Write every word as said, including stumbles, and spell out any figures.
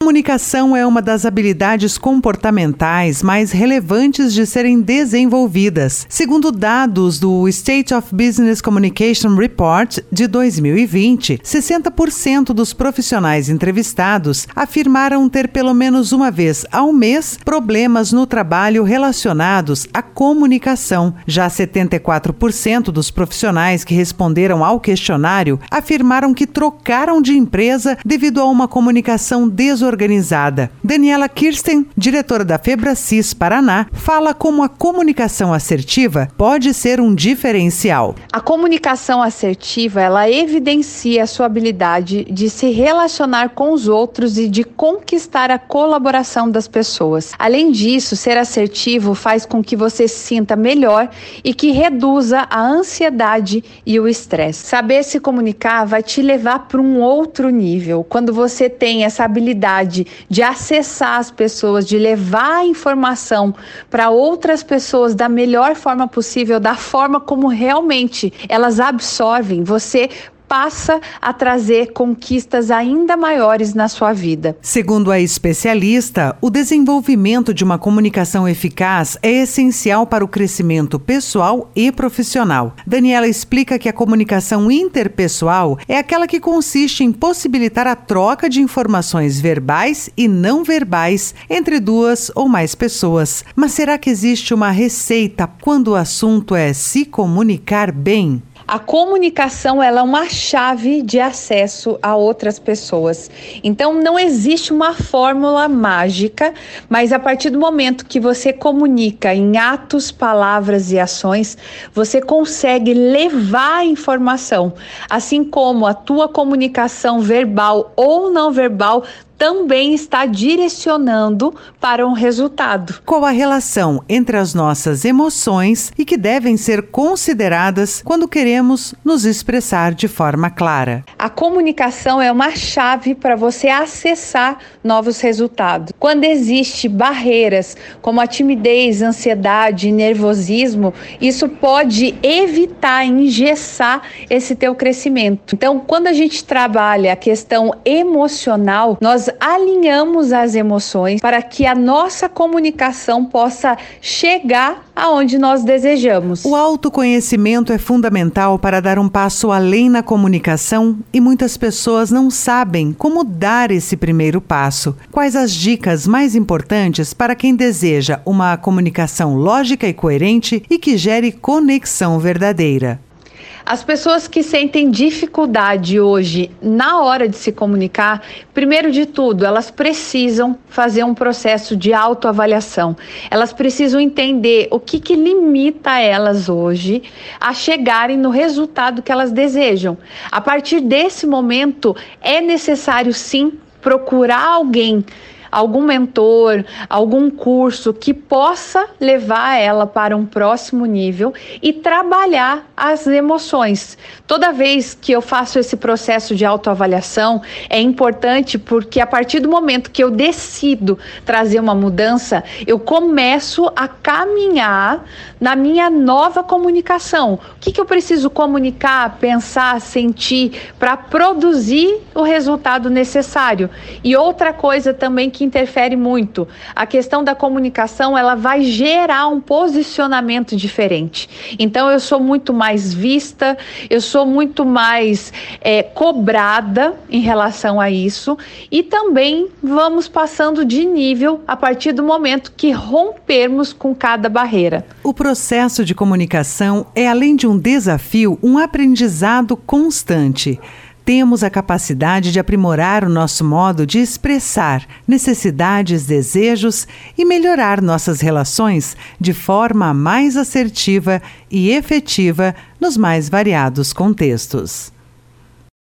Comunicação é uma das habilidades comportamentais mais relevantes de serem desenvolvidas. Segundo dados do State of Business Communication Report de dois mil e vinte, sessenta por cento dos profissionais entrevistados afirmaram ter pelo menos uma vez ao mês problemas no trabalho relacionados à comunicação. Já setenta e quatro por cento dos profissionais que responderam ao questionário afirmaram que trocaram de empresa devido a uma comunicação desorganizada. Organizada. Daniela Kirsten, diretora da Febracis Paraná, fala como a comunicação assertiva pode ser um diferencial. A comunicação assertiva, ela evidencia a sua habilidade de se relacionar com os outros e de conquistar a colaboração das pessoas. Além disso, ser assertivo faz com que você se sinta melhor e que reduza a ansiedade e o estresse. Saber se comunicar vai te levar para um outro nível. Quando você tem essa habilidade de acessar as pessoas, de levar a informação para outras pessoas da melhor forma possível, da forma como realmente elas absorvem, você passa a trazer conquistas ainda maiores na sua vida. Segundo a especialista, o desenvolvimento de uma comunicação eficaz é essencial para o crescimento pessoal e profissional. Daniela explica que a comunicação interpessoal é aquela que consiste em possibilitar a troca de informações verbais e não verbais entre duas ou mais pessoas. Mas será que existe uma receita quando o assunto é se comunicar bem? A comunicação, ela é uma chave de acesso a outras pessoas. Então, não existe uma fórmula mágica, mas a partir do momento que você comunica em atos, palavras e ações, você consegue levar a informação. Assim como a tua comunicação verbal ou não verbal também está direcionando para um resultado. Qual a relação entre as nossas emoções e que devem ser consideradas quando queremos nos expressar de forma clara? A comunicação é uma chave para você acessar novos resultados. Quando existem barreiras como a timidez, ansiedade e nervosismo, isso pode evitar, engessar esse teu crescimento. Então, quando a gente trabalha a questão emocional, nós alinhamos as emoções para que a nossa comunicação possa chegar aonde nós desejamos. O autoconhecimento é fundamental para dar um passo além na comunicação e muitas pessoas não sabem como dar esse primeiro passo. Quais as dicas mais importantes para quem deseja uma comunicação lógica e coerente e que gere conexão verdadeira? As pessoas que sentem dificuldade hoje na hora de se comunicar, primeiro de tudo, elas precisam fazer um processo de autoavaliação. Elas precisam entender o que, que limita elas hoje a chegarem no resultado que elas desejam. A partir desse momento, é necessário sim procurar alguém, algum mentor, algum curso que possa levar ela para um próximo nível e trabalhar as emoções. Toda vez que eu faço esse processo de autoavaliação, é importante porque a partir do momento que eu decido trazer uma mudança, eu começo a caminhar na minha nova comunicação. O que, que eu preciso comunicar, pensar, sentir para produzir o resultado necessário? E outra coisa também que interfere muito, a questão da comunicação, ela vai gerar um posicionamento diferente. Então eu sou muito mais vista, eu sou muito mais é, cobrada em relação a isso e também vamos passando de nível a partir do momento que rompermos com cada barreira. O processo de comunicação é, além de um desafio, um aprendizado constante. Temos a capacidade de aprimorar o nosso modo de expressar necessidades, desejos e melhorar nossas relações de forma mais assertiva e efetiva nos mais variados contextos.